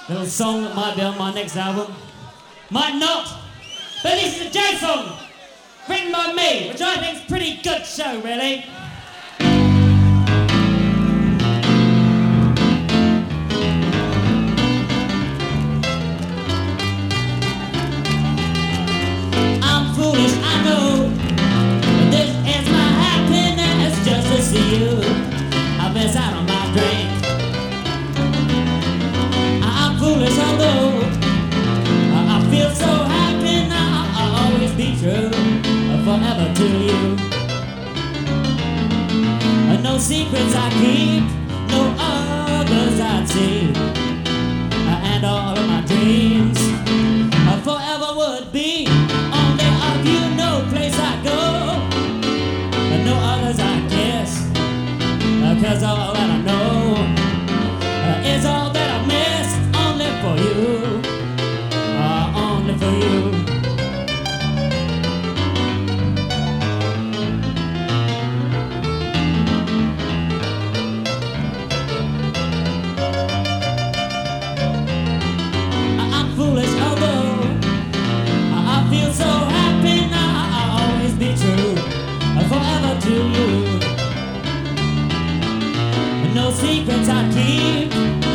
Little song that might be on my next album. Might not. But this is a jazz song written by me, which I think is a pretty good show, really. I'm foolish, I know, but this is my happiness just to see you. I miss out on my drink. I'm foolish, although I feel so happy now. I'll always be true, forever to you. No secrets I keep, no others I'd see, and all of my dreams forever would be only of you. No place I go, no others I kiss, 'cause all that I know is all that I miss. Only for you, only for you. I'm foolish, although I feel so happy now. I'll always be true, forever to you. No secrets I keep,